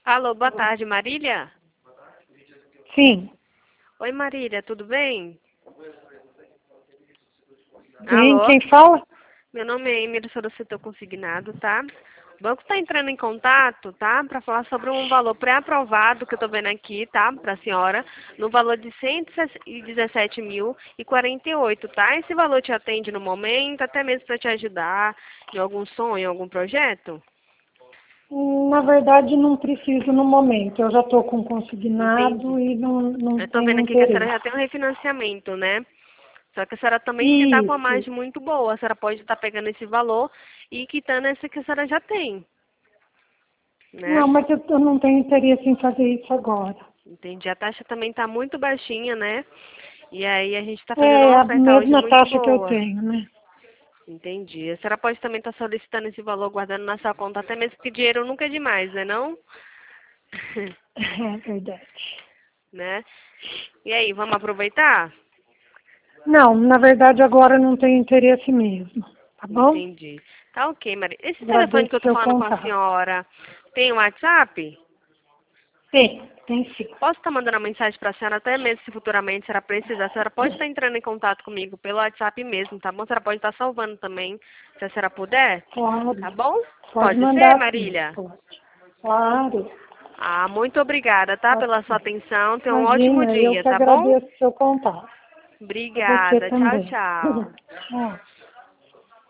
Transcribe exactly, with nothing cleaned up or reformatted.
Alô, boa tarde, Marília? Sim. Oi, Marília, tudo bem? Sim, Alô? quem fala? Meu nome é Emília, sou do setor consignado, tá? O banco está entrando em contato, tá? Para falar sobre um valor pré-aprovado que eu estou vendo aqui, tá? Para a senhora, no valor de cento e dezessete mil e quarenta e oito, tá? Esse valor te atende no momento, até mesmo para te ajudar em algum sonho, em algum projeto? Na verdade, não preciso no momento. Eu já estou com consignado Entendi. e não, não Eu estou vendo tenho aqui que a senhora interesse. já tem um refinanciamento, né? Só que a senhora também está com a Isso, margem isso. muito boa. A senhora pode estar pegando esse valor e quitando esse que a senhora já tem, Não, né? mas eu, eu não tenho interesse em fazer isso agora. Entendi. A taxa também está muito baixinha, né? E aí a gente está fazendo É uma a oferta hoje mesma muito taxa que eu boa. tenho, né? Entendi. A senhora pode também estar solicitando esse valor, guardando na sua conta, até mesmo que dinheiro nunca é demais, né não? É verdade. Né? E aí, vamos aproveitar? Não, na verdade agora eu não tenho interesse mesmo. Tá bom? Entendi. Tá ok, Maria. Esse telefone Agradeço que eu o tô seu falando com a contato. senhora tem um WhatsApp? Tem, tem sim. Posso estar mandando uma mensagem para a senhora, até mesmo se futuramente a senhora precisar. A senhora pode estar entrando em contato comigo pelo WhatsApp mesmo, tá bom? A senhora pode estar salvando também, se a senhora puder. Claro. Tá bom? Pode Pode ser, mandar sim. Marília? Pode. Claro. Ah, muito obrigada, tá? Pela sua Ok. atenção. Tenha um ótimo Imagina, eu dia, que tá bom? agradeço o seu contato. A você Obrigada. Tchau, também. tchau. Tchau.